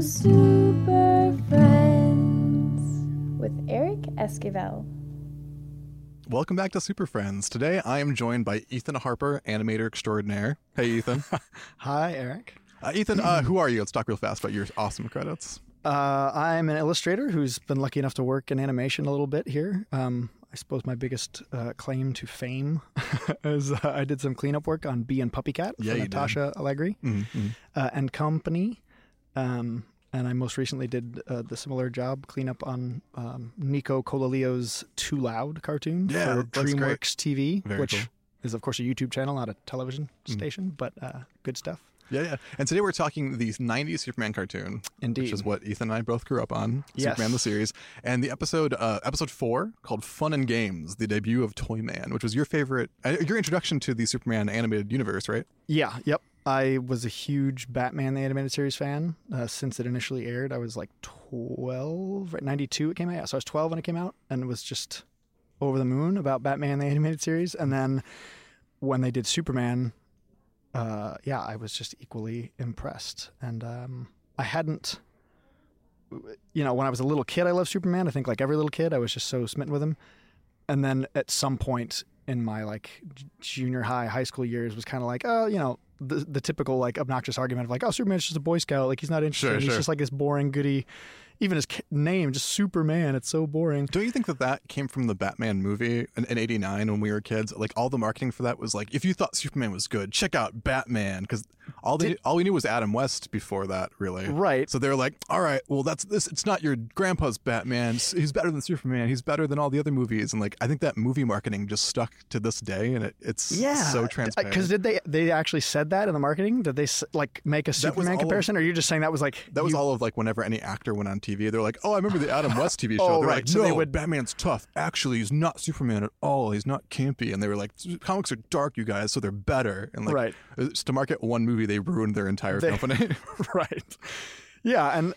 Super Friends with Eric Esquivel. Welcome back to Super Friends. Today I am joined by Ethan Harper, animator extraordinaire. Hey, Ethan. Hi, Eric. Ethan, who are you? Let's talk real fast about your awesome credits. I'm an illustrator who's been lucky enough to work in animation a little bit here. I suppose my biggest claim to fame is I did some cleanup work on Bee and Puppy Cat for Natasha Allegri and Company. And I most recently did the similar job, cleanup on Nico Colalio's Too Loud cartoon for DreamWorks TV, which is, of course, a YouTube channel, not a television station, but good stuff. Yeah. And today we're talking the 90s Superman cartoon. Indeed. Which is what Ethan and I both grew up on. Yes. Superman the series. And the episode 4, called Fun and Games, the debut of Toyman, which was your favorite, your introduction to the Superman animated universe, right? Yeah, yep. I was a huge Batman the Animated Series fan since it initially aired. I was like 12, right? 92 it came out. Yeah, so I was 12 when it came out and was just over the moon about Batman the Animated Series. And then when they did Superman, I was just equally impressed. And I hadn't, when I was a little kid, I loved Superman. I think like every little kid, I was just so smitten with him. And then at some point in my like junior high school years was kind of like, the typical like obnoxious argument of like, oh, Superman's just a Boy Scout. Like he's not interesting. Sure. He's just like this boring goody. Even his name, just Superman, it's so boring. Don't you think that came from the Batman movie in 89 when we were kids? Like all the marketing for that was like, if you thought Superman was good, check out Batman. Because all we knew was Adam West before that, really. Right. So they were like, all right, well, it's not your grandpa's Batman. He's better than Superman. He's better than all the other movies. And like, I think that movie marketing just stuck to this day, and it's so transparent. Because did they actually said that in the marketing? Did they like make a Superman comparison? Or are you just saying that was like that was all of like whenever any actor went on TV, they're like, oh, I remember the Adam West TV show. They're like, no, Batman's tough. Actually, he's not Superman at all. He's not campy. And they were like, comics are dark, you guys, so they're better. And like, just to market one movie, they ruined their entire company. Right. Yeah, and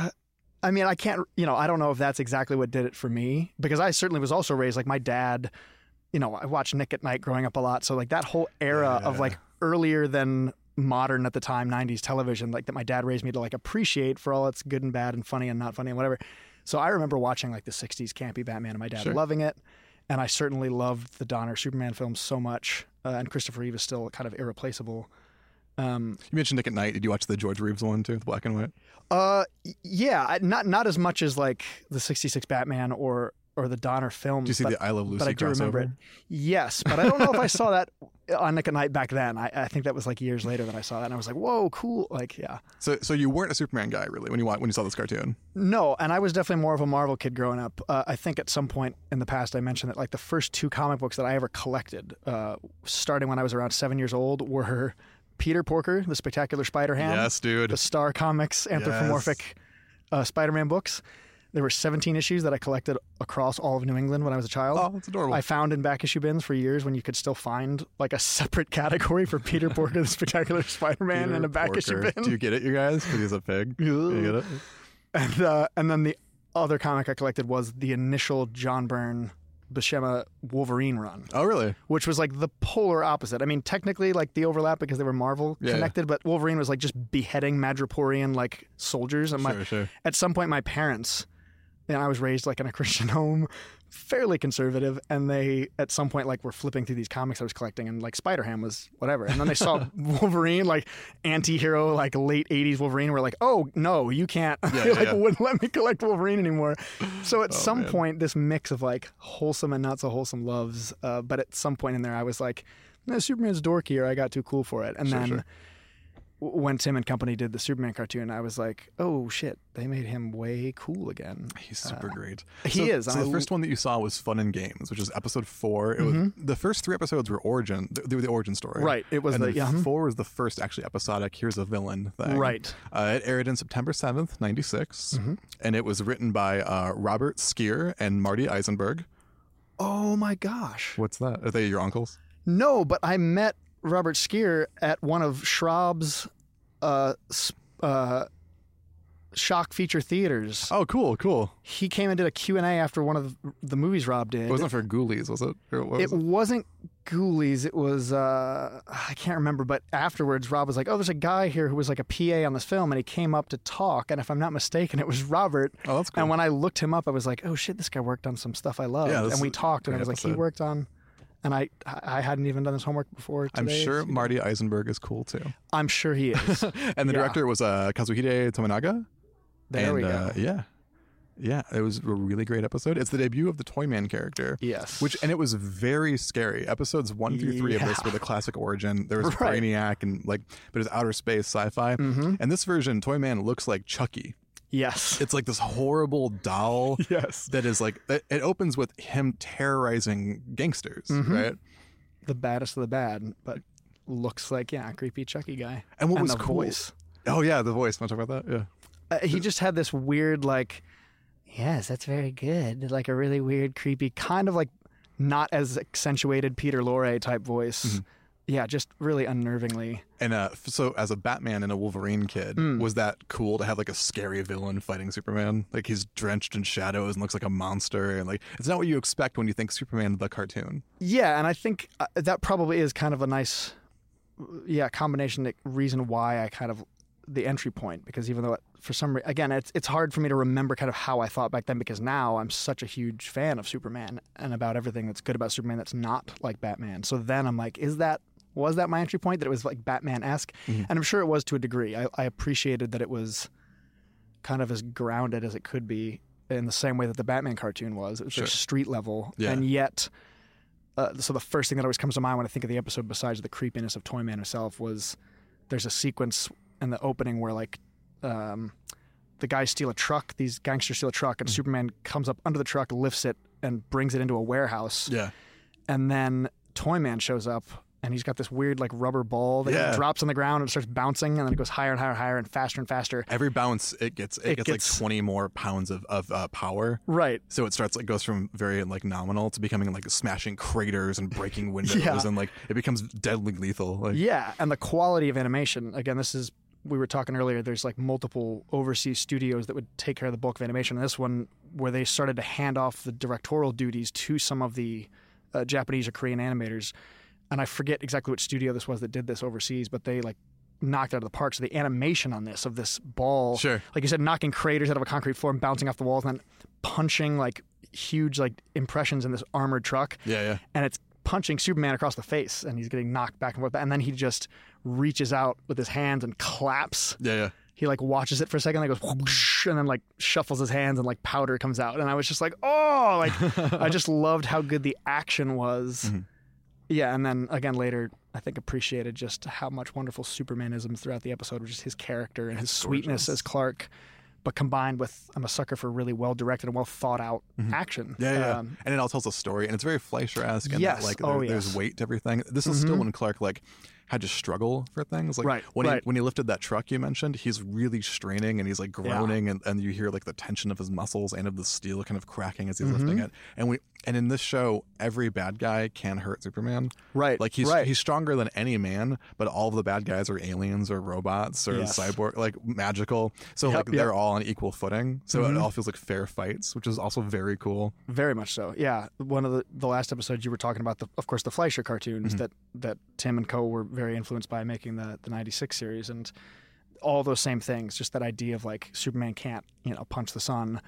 I mean, I can't, I don't know if that's exactly what did it for me, because I certainly was also raised like my dad. I watched Nick at Night growing up a lot, so like that whole era of like earlier than modern at the time 90s television, like that my dad raised me to like appreciate for all its good and bad and funny and not funny and whatever. So I remember watching like the 60s campy Batman and my dad loving it, and I certainly loved the Donner Superman films so much, and Christopher Reeve is still kind of irreplaceable. You mentioned Nick at Night. Did you watch the George Reeves one too, the black and white? Yeah, not as much as like the 66 Batman or the Donner films. Do you see the I Love Lucy but I do crossover? Remember it. Yes, but I don't know if I saw that on Nick at Night back then. I think that was like years later that I saw that, and I was like, whoa, cool. Like, yeah. So you weren't a Superman guy really when you saw this cartoon? No, and I was definitely more of a Marvel kid growing up. I think at some point in the past I mentioned that like the first 2 comic books that I ever collected, starting when I was around 7 years old, were Peter Porker, the Spectacular Spider-Ham. Yes, dude. The Star Comics anthropomorphic Spider-Man books. There were 17 issues that I collected across all of New England when I was a child. Oh, that's adorable. I found in back issue bins for years when you could still find like a separate category for Peter Porker, the Spectacular Spider-Man, in a back issue bin. Do you get it, you guys? Because he's a pig. You get it? And then the other comic I collected was the initial John Byrne Buscema Wolverine run. Oh, really? Which was like the polar opposite. I mean, technically like the overlap because they were Marvel connected, but Wolverine was like just beheading Madripoorian like soldiers. And at some point my parents, I was raised like in a Christian home, fairly conservative, and they at some point like were flipping through these comics I was collecting, and like Spider-Ham was whatever, and then they saw Wolverine, like anti-hero, like late 80s Wolverine, were like, oh no, you can't, wouldn't let me collect Wolverine anymore. So at some point this mix of like wholesome and not so wholesome loves, but at some point in there I was like, no, Superman's dorky, or I got too cool for it. And then when Tim and Company did the Superman cartoon, I was like, oh shit, they made him way cool again. He's super great. He is. So the first one that you saw was Fun and Games, which is episode 4. It was the first 3 episodes were they were the origin story. Right. It was and 4 was the first actually episodic here's a villain thing. Right. It aired in September 7th, 96, and it was written by Robert Skier and Marty Eisenberg. Oh my gosh. What's that? Are they your uncles? No, but I met Robert Skier at one of Schraub's Shock Feature Theaters. Oh, cool. He came and did a Q&A after one of the movies Rob did. It wasn't for Ghoulies, was it? It wasn't Ghoulies. It was, I can't remember, but afterwards Rob was like, oh, there's a guy here who was like a PA on this film, and he came up to talk, and if I'm not mistaken, it was Robert. Oh, that's cool. And when I looked him up, I was like, oh shit, this guy worked on some stuff I loved. Yeah, and we talked, and I was like, he worked on... And I hadn't even done this homework before today. I'm sure Marty Eisenberg is cool too. I'm sure he is. And the director was Kazuhide Tominaga. There we go. Yeah, it was a really great episode. It's the debut of the Toyman character. Yes. And it was very scary. Episodes 1 through 3 of this were the classic origin. There was Brainiac and but it's outer space sci-fi. Mm-hmm. And this version, Toyman looks like Chucky. Yes. It's like this horrible doll. Yes. That is like, it opens with him terrorizing gangsters, right? The baddest of the bad, but looks like, creepy Chucky guy. And what was the cool? Voice. Oh, yeah, the voice. Want to talk about that? Yeah. He just had this weird, like, yes, that's very good. Like a really weird, creepy, kind of like not as accentuated Peter Lorre type voice. Mm-hmm. Yeah, just really unnervingly. And so as a Batman and a Wolverine kid, was that cool to have like a scary villain fighting Superman? Like he's drenched in shadows and looks like a monster, and like it's not what you expect when you think Superman the cartoon. Yeah, and I think that probably is kind of a nice, combination reason why I kind of the entry point, because even though for some reason, again, it's hard for me to remember kind of how I thought back then, because now I'm such a huge fan of Superman and about everything that's good about Superman that's not like Batman. So then I'm like, was that my entry point, that it was like Batman-esque? Mm-hmm. And I'm sure it was to a degree. I appreciated that it was kind of as grounded as it could be in the same way that the Batman cartoon was. It was like street level. Yeah. And yet, so the first thing that always comes to mind when I think of the episode, besides the creepiness of Toyman himself, was there's a sequence in the opening where like the guys steal a truck, these gangsters steal a truck, and Superman comes up under the truck, lifts it, and brings it into a warehouse. Yeah. And then Toyman shows up, and he's got this weird like rubber ball that he drops on the ground and it starts bouncing, and then it goes higher and higher and higher and faster and faster. Every bounce it gets like 20 more pounds of power. Right. So it starts like goes from very like nominal to becoming like smashing craters and breaking windows and like it becomes deadly lethal. Like, and the quality of animation, again, we were talking earlier, there's like multiple overseas studios that would take care of the bulk of animation. And this one, where they started to hand off the directorial duties to some of the Japanese or Korean animators. And I forget exactly which studio this was that did this overseas, but they like knocked it out of the park. So the animation on this, of this ball, like you said, knocking craters out of a concrete floor and bouncing off the walls, and then punching like huge like impressions in this armored truck. And it's punching Superman across the face, and he's getting knocked back and forth. And then he just reaches out with his hands and claps. He like watches it for a second, and goes whoosh, and then like shuffles his hands, and like powder comes out. And I was just like, oh, like I just loved how good the action was. Mm-hmm. Yeah, and then again later, I think appreciated just how much wonderful Supermanism throughout the episode, which is his character and his sweetness as Clark, but combined with, I'm a sucker for really well-directed and well-thought-out action. And it all tells a story, and it's very Fleischer-esque, and that, like there's weight to everything. This is still when Clark like had to struggle for things. Like when he lifted that truck you mentioned, he's really straining and he's like groaning, and you hear like the tension of his muscles and of the steel kind of cracking as he's lifting it. And in this show, every bad guy can hurt Superman. Like he's stronger than any man, but all of the bad guys are aliens or robots or cyborg, like magical. So like they're all on equal footing. So it all feels like fair fights, which is also very cool. Very much so. Yeah. One of the last episodes you were talking about, of course, the Fleischer cartoons that Tim and co were very influenced by making the 96 series, and all those same things, just that idea of like Superman can't, punch the sun.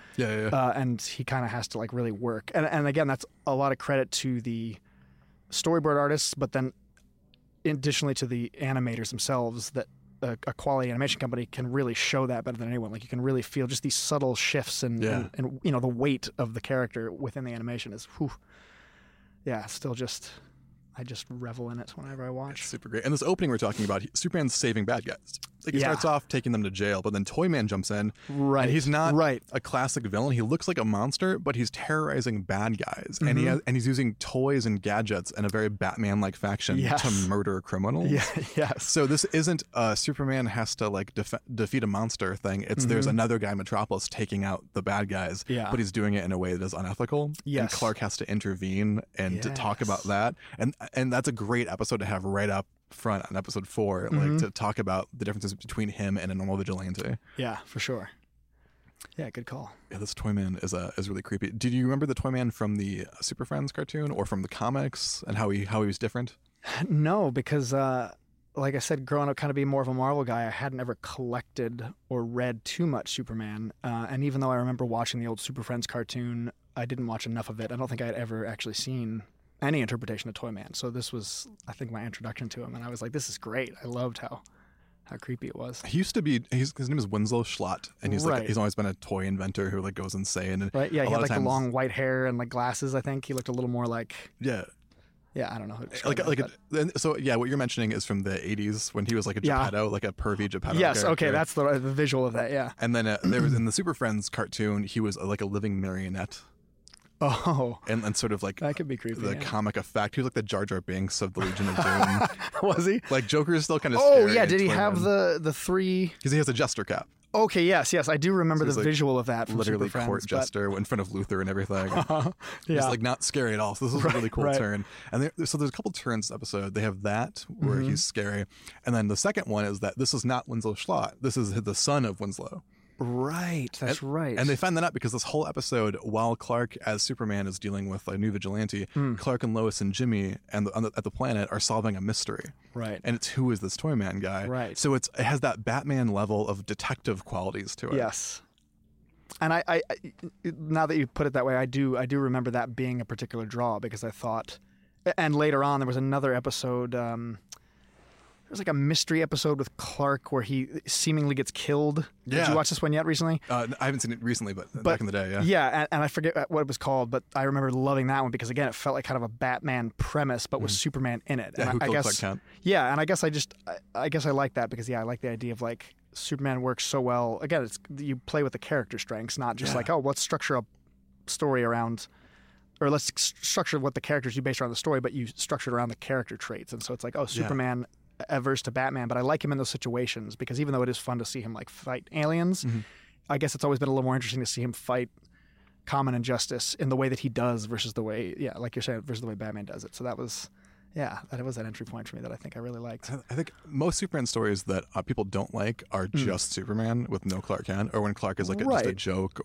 And he kind of has to like really work. And again, that's a lot of credit to the storyboard artists, but then additionally to the animators themselves, that a quality animation company can really show that better than anyone. Like you can really feel just these subtle shifts and the weight of the character within the animation is, still just... I just revel in it whenever I watch. It's super great. And this opening we're talking about, Superman's saving bad guys. Like he starts off taking them to jail, but then Toyman jumps in. Right. And he's not a classic villain. He looks like a monster, but he's terrorizing bad guys. And he's using toys and gadgets in a very Batman-like fashion to murder criminals. So this isn't Superman has to like defeat a monster thing. It's there's another guy, Metropolis, taking out the bad guys, but he's doing it in a way that is unethical. And Clark has to intervene and to talk about that. And that's a great episode to have right up front on episode 4, like to talk about the differences between him and a normal vigilante. Yeah, for sure. Yeah, good call. Yeah, this Toyman is really creepy. Did you remember the Toyman from the Super Friends cartoon or from the comics and how he was different? No, because like I said, growing up kind of being more of a Marvel guy, I hadn't ever collected or read too much Superman. And even though I remember watching the old Super Friends cartoon, I didn't watch enough of it. I don't think I had ever actually seen any interpretation of Toyman. So this was, I think, my introduction to him. And I was like, this is great. I loved how creepy it was. He used to be, his name is Winslow Schlott, and he's like, he's always been a toy inventor who like goes insane. And right, yeah, he had like the long white hair and like glasses, I think. He looked a little more like... Yeah. Yeah, I don't know. So yeah, what you're mentioning is from the 80s when he was like a Geppetto, like a pervy Geppetto. Yes, character. Okay, that's the visual of that, yeah. And then there was in the Super Friends cartoon, he was like a living marionette. Oh. And sort of like that could be creepy. The comic effect. He was like the Jar Jar Binks of the Legion of Doom. Was he? Like Joker is still kind of scary. Oh yeah, did he have the three? Because he has a jester cap. Okay, yes, I do remember the visual of that. From literally Super court Friends, jester in front of Luther and everything. Yeah, it's like not scary at all. So this is a really cool turn. And so there's a couple turns in the episode. They have that where he's scary, and then the second one is that this is not Winslow Schlott. This is the son of Winslow. Right, that's right. And they find that out because this whole episode, while Clark as Superman is dealing with a new vigilante, Clark and Lois and Jimmy at the planet are solving a mystery. Right. And it's who is this Toyman guy? Right. So it has that Batman level of detective qualities to it. Yes. And I now that you put it that way, I do remember that being a particular draw because I thought, and later on there was another episode. There's like a mystery episode with Clark where he seemingly gets killed. Yeah. Did you watch this one yet recently? I haven't seen it recently, but back in the day, yeah. Yeah, and I forget what it was called, but I remember loving that one because, again, it felt like kind of a Batman premise, but with Superman in it. Yeah, and who killed Clark Kent? Yeah, and I guess I like that because, I like the idea of like Superman works so well. Again, you play with the character strengths, not just like, oh, let's structure a story around... Or let's structure what the characters you base around the story, but you structure it around the character traits. And so it's like, oh, Superman... averse to Batman, but I like him in those situations because even though it is fun to see him like fight aliens, I guess it's always been a little more interesting to see him fight common injustice in the way that he does versus the way, like you're saying, versus the way Batman does it. So that was that entry point for me that I think I really liked. I think most Superman stories that people don't like are just Superman with no Clark Kent, or when Clark is like just a joke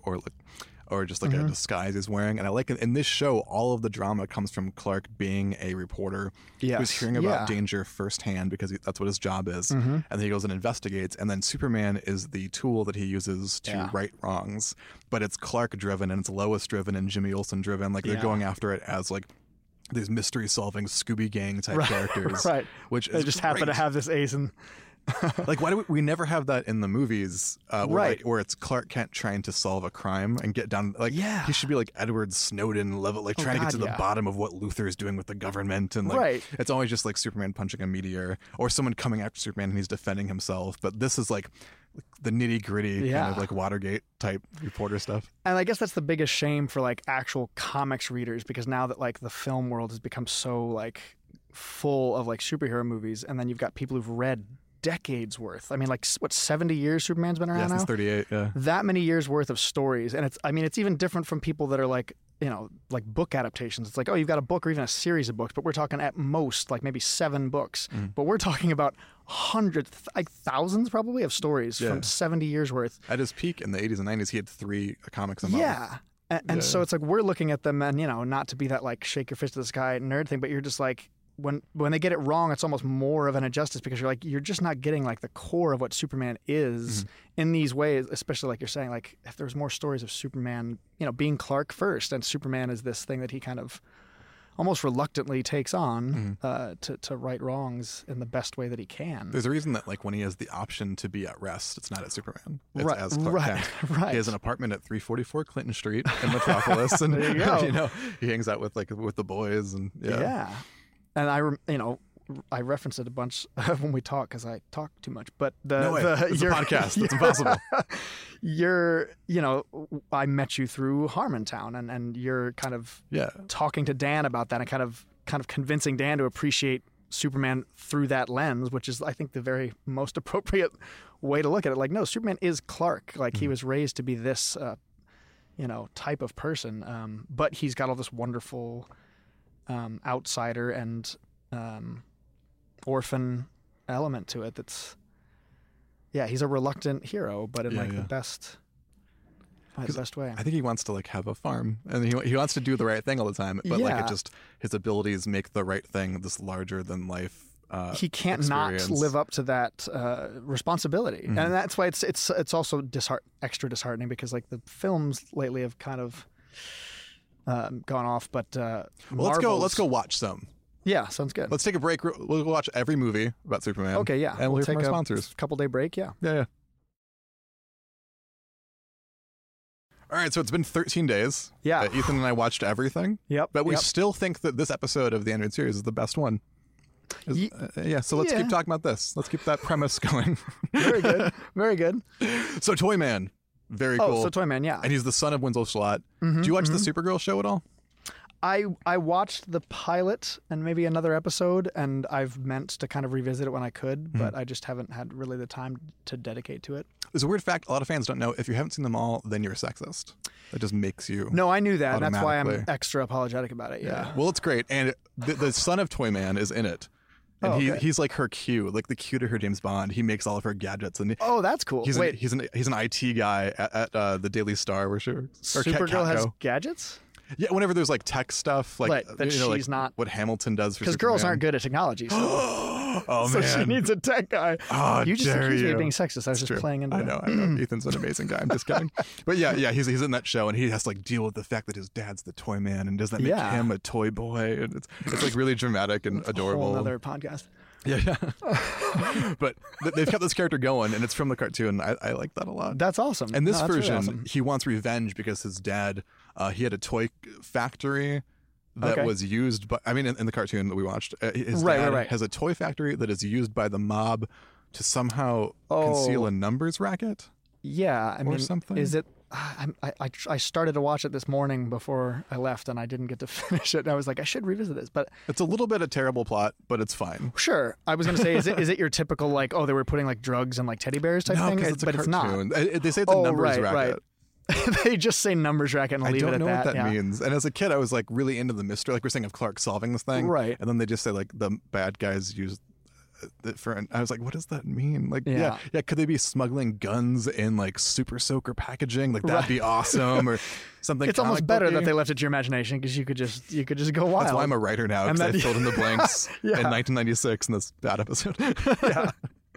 or just like a disguise he's wearing. And I like it in this show, all of the drama comes from Clark being a reporter who's hearing about danger firsthand because that's what his job is. And then he goes and investigates. And then Superman is the tool that he uses to right wrongs. But it's Clark driven and it's Lois driven and Jimmy Olsen driven. Like they're going after it as like these mystery solving Scooby Gang type characters. Right. Which they just happen to have this ace and... Like, why do we never have that in the movies where it's Clark Kent trying to solve a crime and get down, like, he should be like Edward Snowden level, like trying to get to the bottom of what Luther is doing with the government. And like, it's always just like Superman punching a meteor or someone coming after Superman and he's defending himself. But this is like the nitty gritty kind of like Watergate type reporter stuff. And I guess that's the biggest shame for like actual comics readers, because now that like the film world has become so like full of like superhero movies, and then you've got people who've read decades worth. I mean, like, what, 70 years Superman's been around now? Since 38, yeah. That many years worth of stories. And it's even different from people that are like, like book adaptations. It's like, oh, you've got a book or even a series of books, but we're talking at most like maybe 7 books. But we're talking about hundreds, like thousands probably of stories from 70 years worth. At his peak in the 80s and 90s, he had 3 comics a month. Yeah. And so it's like we're looking at them and, not to be that like shake your fist to the sky nerd thing, but you're just like, when they get it wrong, it's almost more of an injustice because you're just not getting like the core of what Superman is in these ways, especially like you're saying, like if there's more stories of Superman, being Clark first, and Superman is this thing that he kind of almost reluctantly takes on to right wrongs in the best way that he can. There's a reason that like when he has the option to be at rest, it's not at Superman. It's as Clark Kent. Right. He has an apartment at 344 Clinton Street in Metropolis, and there you go. He hangs out with the boys and And I reference it a bunch when we talk because I talk too much. But it's a podcast. It's impossible. I met you through Harmontown, and you're kind of talking to Dan about that and kind of convincing Dan to appreciate Superman through that lens, which is, I think, the very most appropriate way to look at it. Like, no, Superman is Clark. Like, he was raised to be this, type of person. But he's got all this wonderful outsider and orphan element to it. That's he's a reluctant hero, but in the best the best way. I think he wants to like have a farm, and he wants to do the right thing all the time. But like it just his abilities make the right thing this larger than life. He can't experience. not live up to that responsibility, and that's why it's also extra disheartening because like the films lately have kind of gone off. But let's go watch some. Yeah, sounds good. Let's take a break. We'll watch every movie about Superman. Okay, yeah, and we'll hear take from our sponsors. Couple day break. Yeah. All right, so it's been 13 days. Yeah. Ethan and I watched everything. Yep. But we still think that this episode of the animated series is the best one. So let's keep talking about this. Let's keep that premise going. Very good. Very good. So Toyman, very cool. So Toyman, yeah. And he's the son of Winslow Schlatt. Do you watch the Supergirl show at all? I watched the pilot and maybe another episode, and I've meant to kind of revisit it when I could, but I just haven't had really the time to dedicate to it. There's a weird fact a lot of fans don't know. If you haven't seen them all, then you're a sexist. It just makes you. No, I knew that. That's why I'm extra apologetic about it. Yeah. Well, it's great. And the son of Toyman is in it. And he's like her Q, like the Q to her James Bond. He makes all of her gadgets. And that's cool. He's an IT guy at the Daily Star where Supergirl has gadgets? Yeah, whenever there's like tech stuff, like that she's not what Hamilton does for because girls aren't good at technology. So, so she needs a tech guy. Oh, you just accused me of being sexist. I was just playing into it. I know. Ethan's an amazing guy. I'm just kidding. But yeah, he's in that show, and he has to like deal with the fact that his dad's the toy man, and does that make him a toy boy? And it's like really dramatic and adorable. Another podcast. Yeah. But they've kept this character going, and it's from the cartoon. I like that a lot. That's awesome. And this version, really awesome. He wants revenge because his dad, he had a toy factory that was used by, in the cartoon that we watched, his dad has a toy factory that is used by the mob to somehow conceal a numbers racket. Yeah, or something. Is it? I started to watch it this morning before I left, and I didn't get to finish it. And I was like, I should revisit this, but it's a little bit a terrible plot, but it's fine. Sure, I was going to say, is it your typical like, they were putting like drugs and like teddy bears type thing? It's but it's not. They say it's a numbers racket. Right. They just say numbers racket and leave it at that. I don't know what that means. And as a kid, I was like really into the mystery, like we're saying, of Clark solving this thing. Right. And then they just say like the bad guys use it for. And I was like, what does that mean? Like, yeah. Could they be smuggling guns in like super soaker packaging? Like that'd be awesome, or something. It's almost better that they left it to your imagination because you could just go wild. That's why I'm a writer now, because I filled in the blanks in 1996 in this bad episode. Yeah.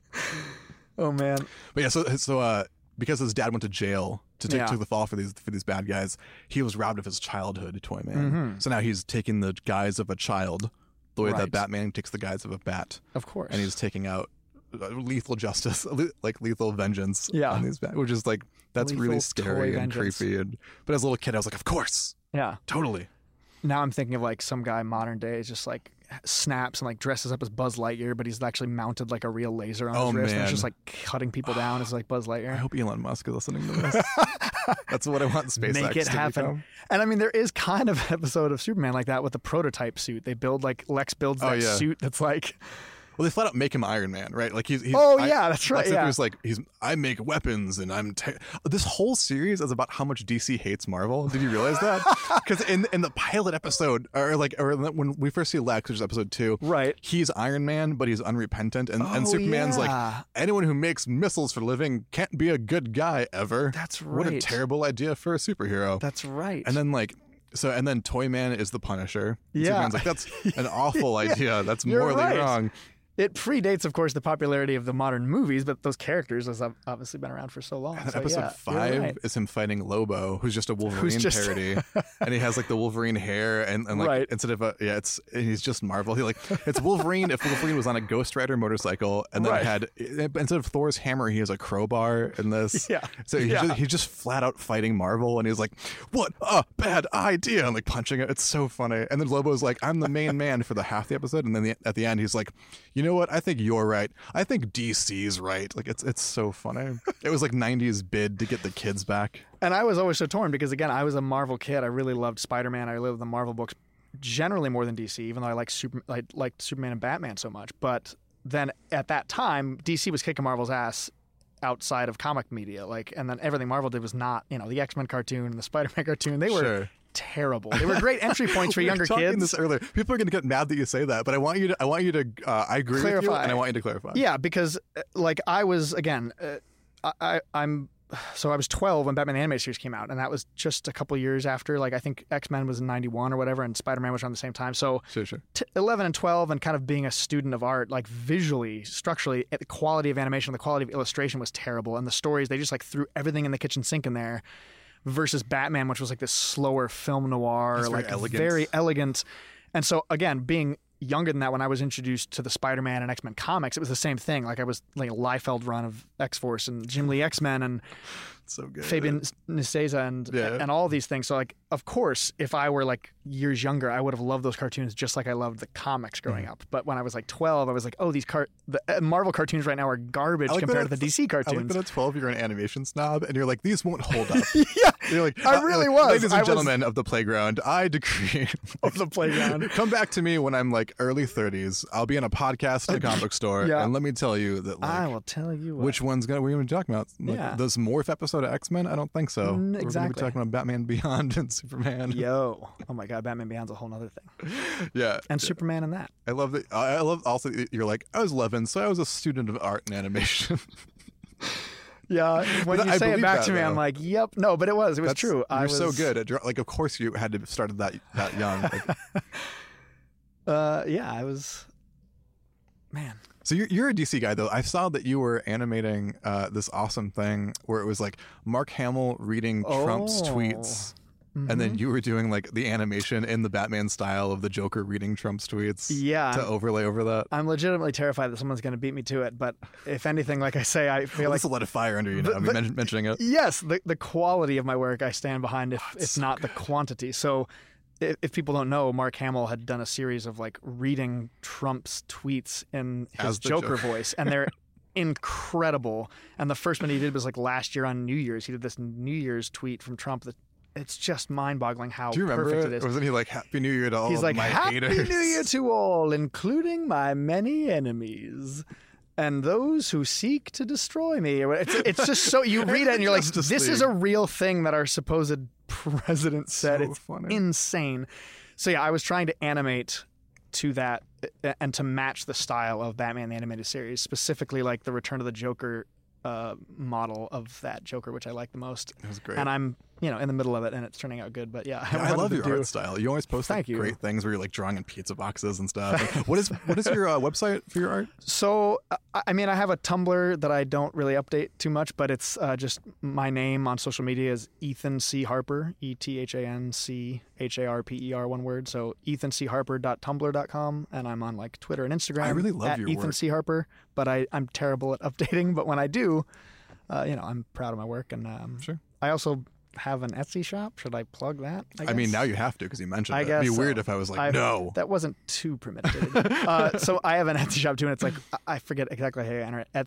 Oh man. But yeah, so because his dad went to jail to take the fall for these bad guys, he was robbed of his childhood, Toyman. Mm-hmm. So now he's taking the guise of a child, the way that Batman takes the guise of a bat. Of course. And he's taking out lethal justice, like lethal vengeance on these bats, which is like, that's lethal really scary and creepy. But as a little kid, I was like, of course. Yeah. Totally. Now I'm thinking of like some guy modern day is just like snaps and like dresses up as Buzz Lightyear, but he's actually mounted like a real laser on his wrist and it's just like cutting people down as like Buzz Lightyear. I hope Elon Musk is listening to this. That's what I want SpaceX Make it happen. Become. And there is kind of an episode of Superman like that with the prototype suit. They build like Lex builds that suit that's like. Well, they flat out make him Iron Man, right? Like he's that's right. He was like, I make weapons, and this whole series is about how much DC hates Marvel. Did you realize that? Because in the pilot episode, or when we first see Lex, which is episode 2, right? He's Iron Man, but he's unrepentant, and Superman's like, anyone who makes missiles for a living can't be a good guy ever. That's right. What a terrible idea for a superhero. That's right. And then then Toyman is the Punisher. And Superman's like, that's an awful idea. That's morally wrong. It predates, of course, the popularity of the modern movies, but those characters have obviously been around for so long. And episode 5 is him fighting Lobo, who's just a Wolverine parody, and he has like the Wolverine hair, and like instead of he's just Marvel. It's Wolverine if Wolverine was on a Ghost Rider motorcycle, and then had instead of Thor's hammer, he has a crowbar in this. Yeah. So he's just flat out fighting Marvel, and he's like, "What a bad idea!" and like punching it. It's so funny. And then Lobo's like, "I'm the main man for the half the episode," and then at the end, he's like, "You know what? I think you're right. I think DC's right." Like it's so funny. It was like 90s bid to get the kids back. And I was always so torn because again, I was a Marvel kid. I really loved Spider-Man. I loved the Marvel books generally more than DC, even though I liked Superman and Batman so much. But then at that time, DC was kicking Marvel's ass outside of comic media. And then everything Marvel did was not, the X-Men cartoon and the Spider-Man cartoon. They were terrible. They were great entry points for younger kids. This earlier. People are going to get mad that you say that, but I want you to. I agree with you, and I want you to clarify. Yeah, because I was again, I'm so I was 12 when Batman the Animated Series came out, and that was just a couple years after. Like I think X-Men was in 91 or whatever, and Spider-Man was around the same time. So sure. 11 and 12, and kind of being a student of art, like visually, structurally, the quality of animation, the quality of illustration was terrible, and the stories, they just like threw everything in the kitchen sink in there. Versus Batman, which was like this slower film noir, like very elegant. And so again, being younger than that, when I was introduced to the Spider-Man and X-Men comics, it was the same thing. Like I was like a Liefeld run of X-Force and Jim Lee X-Men and so good. Fabian Nicieza and all these things. So like, of course, if I were like years younger, I would have loved those cartoons just like I loved the comics growing up. But when I was like 12, I was like, oh, the Marvel cartoons right now are garbage compared to the DC cartoons. I like that at 12 you're an animation snob and you're like, these won't hold up. Yeah, you're like, I really was. Ladies and gentlemen of the playground, I decree. Of the playground. Come back to me when I'm like early 30s. I'll be in a podcast at a comic book store, and let me tell you that like, I will tell you what. Which one's we're going to be talking about? Like, this Morph episode of X-Men? I don't think so. Exactly. We're going to be talking about Batman Beyond and Superman. Yo. Oh my God, Batman Beyond's a whole other thing. Yeah. And Superman and that. I love that. I love also you're like, I was 11, so I was a student of art and animation. Yeah, when you say it back to me, I'm like, yep. No, but it was true. You're so good at like. Of course, you had to have started that young. Like, yeah, I was. Man. So you're a DC guy though. I saw that you were animating this awesome thing where it was like Mark Hamill reading Trump's tweets. Mm-hmm. And then you were doing like the animation in the Batman style of the Joker reading Trump's tweets to overlay over that. I'm legitimately terrified that someone's going to beat me to it. But if anything, like I say, I feel like... There's a lot of fire under you now, mentioning it. Yes, the quality of my work I stand behind if not the quantity. So if people don't know, Mark Hamill had done a series of like reading Trump's tweets in his Joker voice. And they're incredible. And the first one he did was like last year on New Year's. He did this New Year's tweet from Trump that it's just mind-boggling how perfect it is. Wasn't he like, Happy New Year to all He's like, my haters? Happy New Year to all, including my many enemies and those who seek to destroy me. It's just so, you read it and you're like, this is a real thing that our supposed president said. It's funny. Insane. So yeah, I was trying to animate to that and to match the style of Batman the Animated Series, specifically like the Return of the Joker model of that Joker, which I like the most. It was great. And I'm, in the middle of it, and it's turning out good. But yeah, I love your art style. You always post great things where you're like drawing in pizza boxes and stuff. What is your website for your art? So, I mean, I have a Tumblr that I don't really update too much, but it's just my name on social media is Ethan C. Harper, ETHANCHARPER, one word. So ethancharper.tumblr.com, and I'm on like Twitter and Instagram. I really love your Ethan work. C. Harper, but I'm terrible at updating. But when I do, I'm proud of my work, and sure. I also have an Etsy shop. Should I plug that? I mean, now you have to because you mentioned it. It'd be weird if I was like, no. That wasn't too premeditated. So I have an Etsy shop too, and it's like, I forget exactly how you enter it.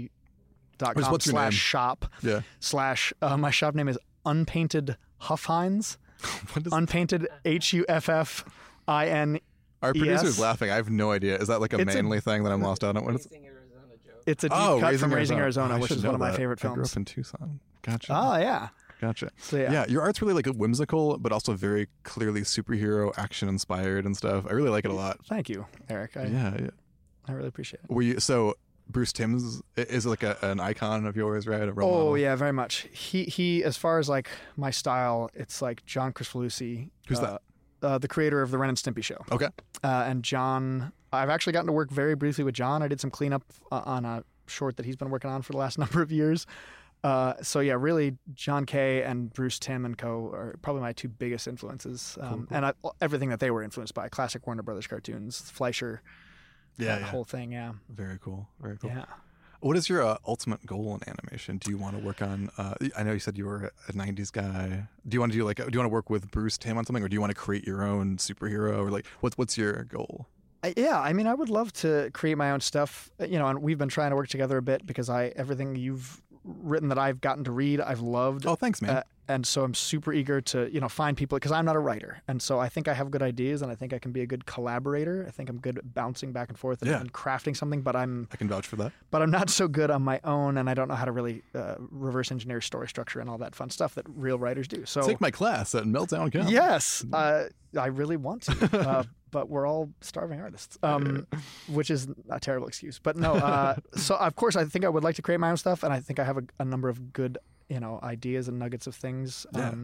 Etsy.com/shop. Yeah. My shop name is Unpainted Huffhines. What is Unpainted HUFFINES. Our producer's laughing. I have no idea. Is that like a manly thing that I'm lost out on? It's a deep cut from Raising Arizona, which is one of my favorite films. I grew up in Tucson. Gotcha. Oh, yeah. Gotcha. So, yeah, your art's really like whimsical, but also very clearly superhero action inspired and stuff. I really like it a lot. Thank you, Eric. I really appreciate it. So Bruce Timm's is like an icon of yours, right? A role model? Oh yeah, very much. He as far as like my style, it's like John Kricfalusi. Who's that? The creator of the Ren and Stimpy show. Okay. And John, I've actually gotten to work very briefly with John. I did some cleanup on a short that he's been working on for the last number of years. So yeah, really, John Kay and Bruce Timm and co. are probably my two biggest influences. Cool. And everything that they were influenced by, classic Warner Brothers cartoons, Fleischer, that whole thing. Yeah. Very cool. Very cool. Yeah. What is your ultimate goal in animation? Do you want to work on? I know you said you were a '90s guy. Do you want to do do you want to work with Bruce Timm on something, or do you want to create your own superhero, or like what's your goal? I mean, I would love to create my own stuff. And we've been trying to work together a bit because everything you've written that I've gotten to read, I've loved. Oh, thanks, man. And so I'm super eager to, find people because I'm not a writer. And so I think I have good ideas and I think I can be a good collaborator. I think I'm good at bouncing back and forth and crafting something, but I can vouch for that. But I'm not so good on my own, and I don't know how to really reverse engineer story structure and all that fun stuff that real writers do. So take my class at Meltdown Camp. Yes, I really want to. But we're all starving artists, which is a terrible excuse. But no, so of course I think I would like to create my own stuff, and I think I have a number of good ideas and nuggets of things.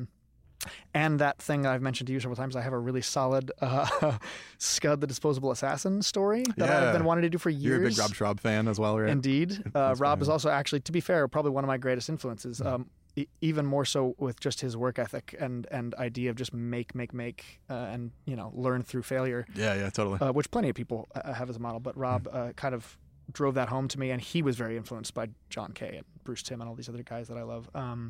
And that thing I've mentioned to you several times, I have a really solid Scud the Disposable Assassin story that I've been wanting to do for years. You're a big Rob Schraub fan as well, right? Indeed. Rob is also actually, to be fair, probably one of my greatest influences. Even more so with just his work ethic and idea of just make, and learn through failure. Yeah, totally. Which plenty of people have as a model, but Rob kind of drove that home to me, and he was very influenced by John Kay and Bruce Timm and all these other guys that I love.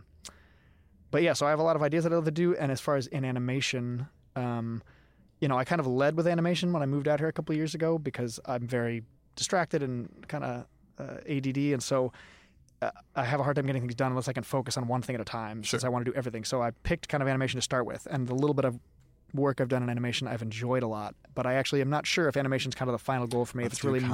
But yeah, so I have a lot of ideas that I love to do, and as far as in animation, I kind of led with animation when I moved out here a couple of years ago because I'm very distracted and kind of ADD, and so I have a hard time getting things done unless I can focus on one thing at a time, since I want to do everything. So I picked kind of animation to start with, and the little bit of work I've done in animation I've enjoyed a lot, but I actually am not sure if animation is kind of the final goal for me. It's really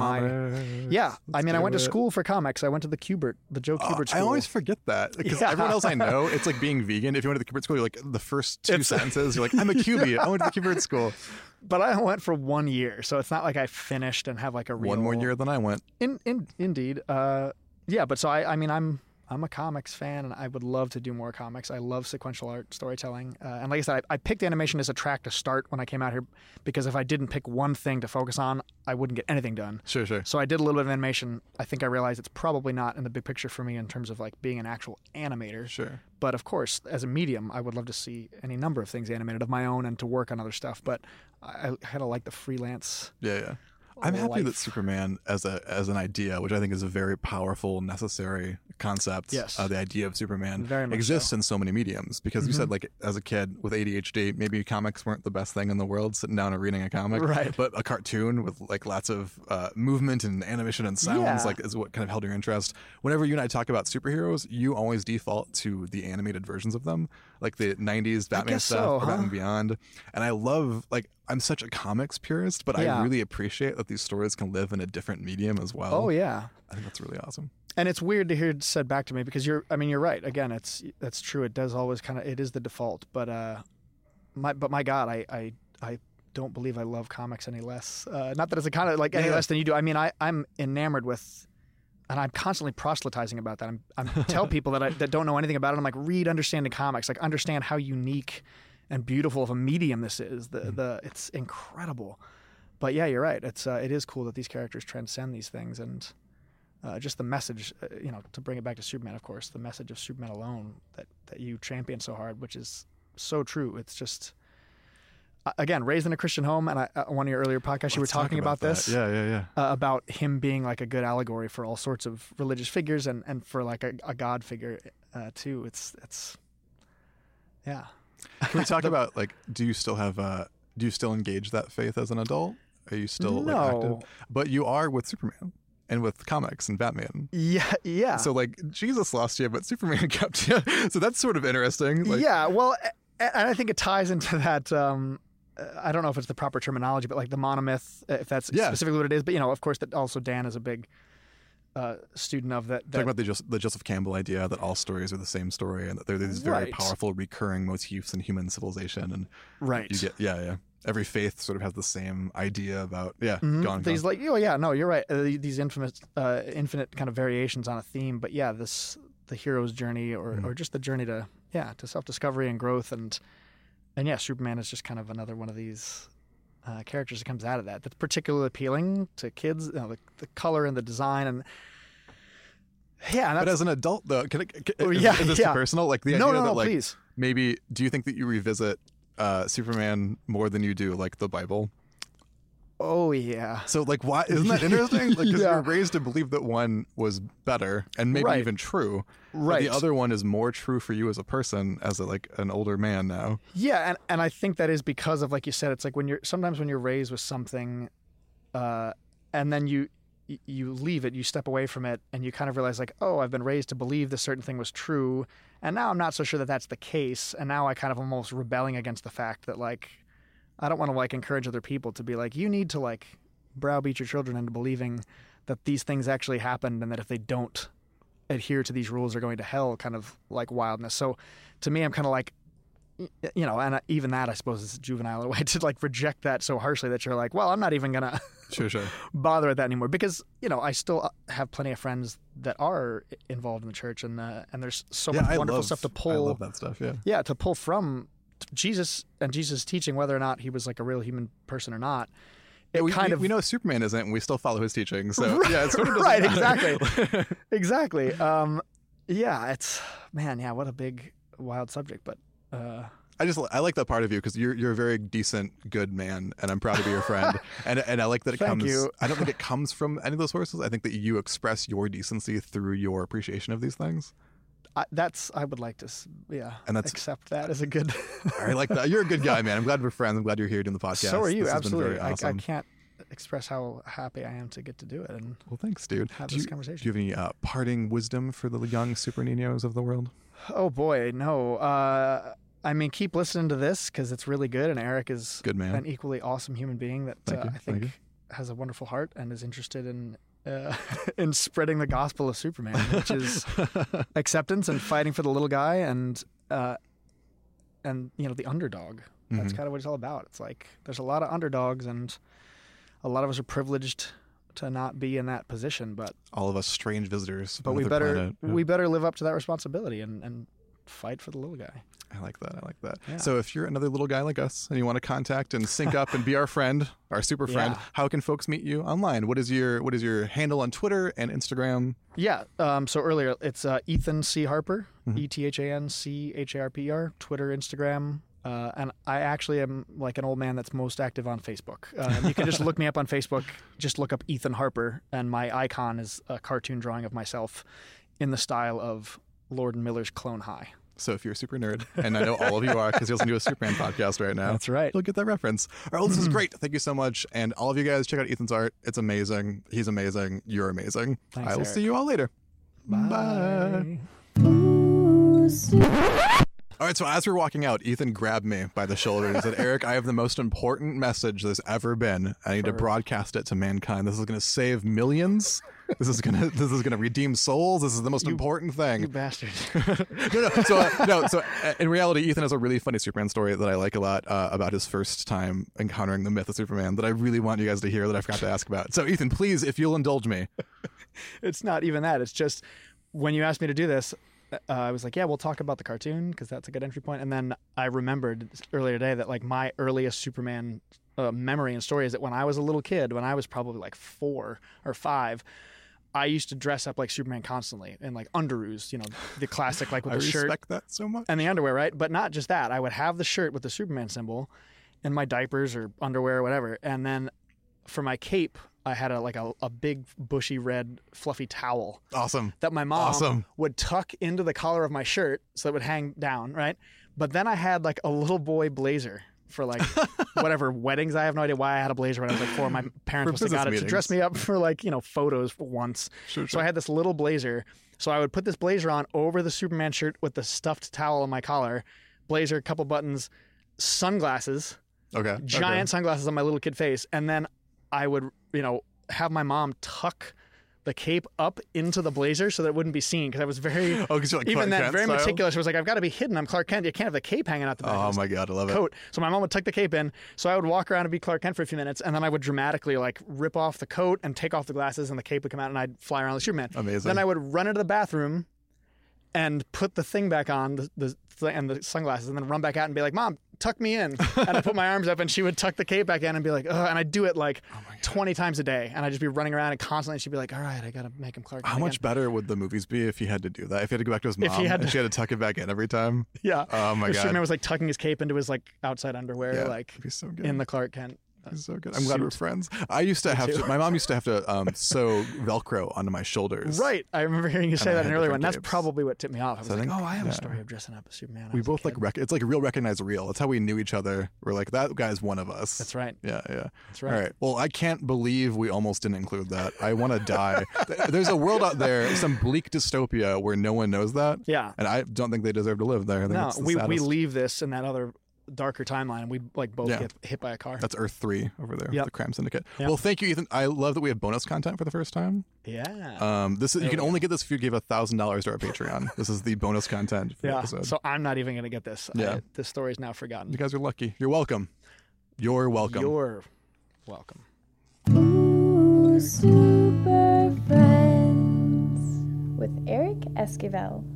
I went to school for comics. I went to the Joe Kubert school. I always forget that because everyone else I know, it's like being vegan. If you went to the Kubert school, you're like the first two sentences, you're like, I'm a Cubie. I went to the Kubert school. But I went for 1 year, so it's not like I finished and have like a real... One more year than I went. Indeed. But so I'm a comics fan, and I would love to do more comics. I love sequential art storytelling. And like I said, I picked animation as a track to start when I came out here, because if I didn't pick one thing to focus on, I wouldn't get anything done. Sure. So I did a little bit of animation. I think I realized it's probably not in the big picture for me in terms of like being an actual animator. Sure. But of course, as a medium, I would love to see any number of things animated of my own and to work on other stuff. But I kind of like the freelance. Yeah. I'm happy that Superman as an idea, which I think is a very powerful, necessary concept. Yes. The idea of Superman very exists in so many mediums, because you said, like, as a kid with ADHD, maybe comics weren't the best thing in the world, sitting down and reading a comic. Right. But a cartoon with like lots of movement and animation and sounds like is what kind of held your interest. Whenever you and I talk about superheroes, you always default to the animated versions of them, like the 90s Batman stuff, or Batman Beyond. And I love, like, I'm such a comics purist, but I really appreciate that these stories can live in a different medium as well. Oh, yeah. I think that's really awesome. And it's weird to hear it said back to me, because you're right. Again, that's true. It does always it is the default. But my God, I don't believe I love comics any less. Not that it's any less than you do. I mean, I'm enamored with, and I'm constantly proselytizing about that. I'm tell people that don't know anything about it. I'm like, read Understanding Comics. Like, understand how unique and beautiful of a medium this is. It's incredible. But yeah, you're right. It is cool that these characters transcend these things, and just the message, to bring it back to Superman, of course, the message of Superman alone that you champion so hard, which is so true. It's just, again, raised in a Christian home, and one of your earlier podcasts, you were talking about this. Yeah. About him being like a good allegory for all sorts of religious figures and for like a God figure too. It's yeah. Can we talk about, like, do you still engage that faith as an adult? Are you still active? But you are with Superman and with comics and Batman. Yeah. So, like, Jesus lost you, but Superman kept you. So that's sort of interesting. Like, yeah, well, and I think it ties into that, I don't know if it's the proper terminology, but like the monomyth, if that's specifically what it is. But, of course, that also Dan is a big student of that. Talking about the Joseph Campbell idea that all stories are the same story, and that they're these very powerful recurring motifs in human civilization. And you get, every faith sort of has the same idea about these like you're right, these infinite kind of variations on a theme. But the hero's journey or just the journey to self-discovery and growth, and Superman is just kind of another one of these characters that comes out of that's particularly appealing to kids. The color and the design, and but as an adult though, is this too personal? Like the idea that like please. Maybe, do you think that you revisit Superman more than you do like the Bible? Oh yeah. So like, why isn't that interesting? Like, because you're raised to believe that one was better and maybe even true. Right. But the other one is more true for you as a person, as an older man now. Yeah, and I think that is because of, like you said, it's like sometimes when you're raised with something, and then you leave it, you step away from it, and you kind of realize like, oh, I've been raised to believe this certain thing was true, and now I'm not so sure that that's the case, and now I kind of almost rebelling against the fact that like, I don't want to like encourage other people to be like, you need to like browbeat your children into believing that these things actually happened, and that if they don't adhere to these rules, they're going to hell, kind of like wildness. So to me, I'm kind of like, you know, and even that, I suppose, is juvenile in a way to like reject that so harshly that you're like, well, I'm not even gonna bother with that anymore, because you know I still have plenty of friends that are involved in the church, and there's so much wonderful stuff to pull. I love that stuff. To pull from Jesus and Jesus' teaching, whether or not he was like a real human person or not. We know Superman isn't, and we still follow his teaching. So yeah, it's sort of right, exactly, exactly. It's what a big wild subject, but. I like that part of you, because you're a very decent, good man, and I'm proud to be your friend. and I like that it Thank comes. You. I don't think it comes from any of those sources. I think that you express your decency through your appreciation of these things. I would like to, accept that as a good. I like that. You're a good guy, man. I'm glad we're friends. I'm glad you're here doing the podcast. So are you. This absolutely. Awesome. I can't express how happy I am to get to do it. And well, thanks, dude. Have this conversation. Do you have any parting wisdom for the young Super Ninos of the world? Oh boy, no. I mean, keep listening to this, because it's really good, and Eric is good man. An equally awesome human being that I think has a wonderful heart and is interested in spreading the gospel of Superman, which is acceptance and fighting for the little guy and you know, the underdog. That's kind of what it's all about. It's like there's a lot of underdogs, and a lot of us are privileged to not be in that position, but all of us strange visitors. But we better live up to that responsibility and fight for the little guy. I like that. Yeah. So if you're another little guy like us and you want to contact and sync up and be our friend, our super friend, how can folks meet you online? What is your handle on Twitter and Instagram? Yeah. So earlier it's Ethan C. Harper, ETHANCHARPER, Twitter, Instagram. And I actually am like an old man that's most active on Facebook. You can just look me up on Facebook. Just look up Ethan Harper, and my icon is a cartoon drawing of myself in the style of Lord and Miller's Clone High. So if you're a super nerd, and I know all of you are because you're listening to a Superman podcast right now. That's right. You'll get that reference. All right, well, this is great. Thank you so much. And all of you guys, check out Ethan's art. It's amazing. He's amazing. You're amazing. Thanks, I will see you all later. Bye. All right, so as we're walking out, Ethan grabbed me by the shoulder and said, Eric, I have the most important message there's ever been. I need to broadcast it to mankind. This is going to save millions. This is gonna redeem souls. This is the most important thing. You bastard. So in reality, Ethan has a really funny Superman story that I like a lot about his first time encountering the myth of Superman that I really want you guys to hear that I forgot to ask about. So Ethan, please, if you'll indulge me. It's not even that. It's just when you asked me to do this, I was like, yeah, we'll talk about the cartoon because that's a good entry point. And then I remembered earlier today that like my earliest Superman memory and story is that when I was a little kid, when I was probably like 4 or 5, I used to dress up like Superman constantly in like underoos, you know, the classic like with the shirt. I respect that so much. And the underwear, right? But not just that. I would have the shirt with the Superman symbol in my diapers or underwear or whatever. And then for my cape, I had a big bushy red fluffy towel. Awesome. That my mom would tuck into the collar of my shirt so it would hang down, right? But then I had like a little boy blazer for like whatever weddings. I have no idea why I had a blazer when I was like 4. My parents must have got it to dress me up for like, you know, photos once. Sure. So I had this little blazer. So I would put this blazer on over the Superman shirt with the stuffed towel on my collar, blazer, couple buttons, sunglasses, giant sunglasses on my little kid face. And then I would, you know, have my mom tuck the cape up into the blazer so that it wouldn't be seen because I was very, like even then, very style? meticulous. I was like, I've got to be hidden. I'm Clark Kent. You can't have the cape hanging out the back. Oh my God, I love coat. it. So my mom would tuck the cape in. So I would walk around and be Clark Kent for a few minutes, and then I would dramatically like rip off the coat and take off the glasses, and the cape would come out, and I'd fly around like Superman. Amazing. Then I would run into the bathroom and put the thing back on, and the sunglasses, and then run back out and be like, Mom, tuck me in. And I'd put my arms up, and she would tuck the cape back in and be like, ugh. And I'd do it like 20 times a day. And I'd just be running around, and constantly she'd be like, all right, I got to make him Clark Kent. How much better would the movies be if he had to do that? If he had to go back to his mom and she had to tuck it back in every time? Yeah. Oh my God. Superman was like tucking his cape into his like outside underwear, like be so good. in the Clark Kent. He's so good. I'm glad we're friends. I used to have to. My mom used to have to sew Velcro onto my shoulders. Right. I remember hearing you say that in an earlier one. That's probably what tipped me off. I was like, I have a story of dressing up as Superman. We both like it's like a real recognize real. That's how we knew each other. We're like, that guy's one of us. That's right. Yeah. That's right. All right. Well, I can't believe we almost didn't include that. I want to die. There's a world out there, some bleak dystopia where no one knows that. Yeah. And I don't think they deserve to live there. No, we leave this in that other darker timeline. We like both get hit by a car. That's Earth 3 over there. The Crime Syndicate. Yep. Well, thank you, Ethan. I love that we have bonus content for the first time. Yeah. You can only get this if you give $1,000 to our Patreon. This is the bonus content for the episode. So I'm not even going to get this. Yeah. This story is now forgotten. You guys are lucky. You're welcome. You're welcome. You're welcome. Ooh, Super Friends with Eric Esquivel.